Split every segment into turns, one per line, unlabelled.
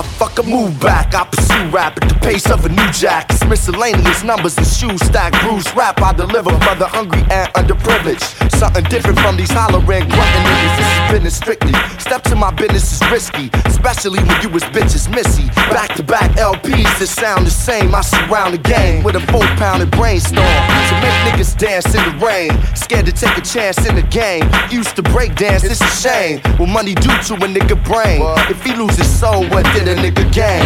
motherfucker, move back. I pursue rap at the pace of a new jack. It's miscellaneous numbers and shoes stack. Bruce rap I deliver for the hungry and underprivileged. Something different from these hollering, grunting niggas. This is business strictly. Step to my business is risky, especially when you was bitches missy. Back to back LPs that sound the same. I surround the game with a 4-pounded brainstorm to make niggas dance in the rain. Scared to take a chance in the game. Used to break dance, it's a shame. What money do to a nigga brain? If he lose his soul, what did a nigga gain?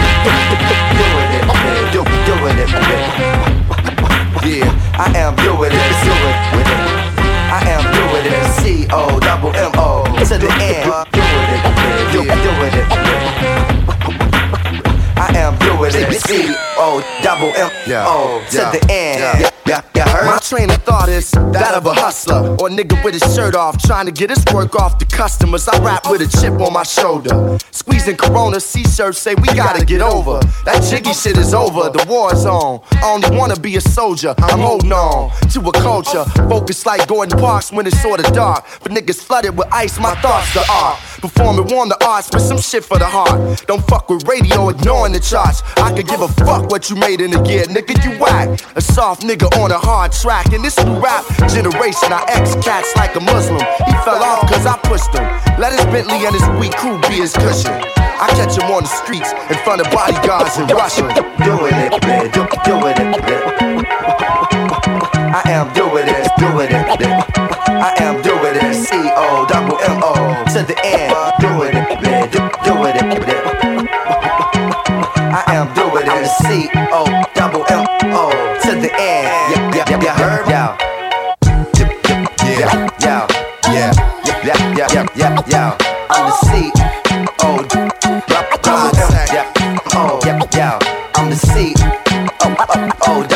Doing it, yeah, I am doing it, I am doing it, C-O-double-M-O to the end. Doing it, I am doing it, C-O-double-M-O to the end. My train of thought is that of a hustler, or a nigga with his shirt off, trying to get his work off the customers. I rap with a chip on my shoulder, squeezing Corona, C-shirts say we gotta get over. That jiggy shit is over, the war's on. I only wanna be a soldier, I'm holding on to a culture, focused like Gordon Parks when it's sorta dark. But niggas flooded with ice, my thoughts are art. Performing warm the arts with some shit for the heart. Don't fuck with radio, ignoring the charts. I could give a fuck what you made in a year, nigga, you whack. A soft nigga on a hard track. In this new rap generation, I ex-cats like a Muslim. He fell off cause I pushed him. Let his Bentley and his weak crew be his cushion. I catch him on the streets in front of bodyguards in Russia. Doing it, man, doing it, man. I am doing it, I am doing it, C-O-double-M-O to the end. Doing it, man, doing it, man. I am doing it, C-O-double-M-O to the end. You heard? Yeah. I'm the C-O-double-M-O. I'm the C-O-double-M-O.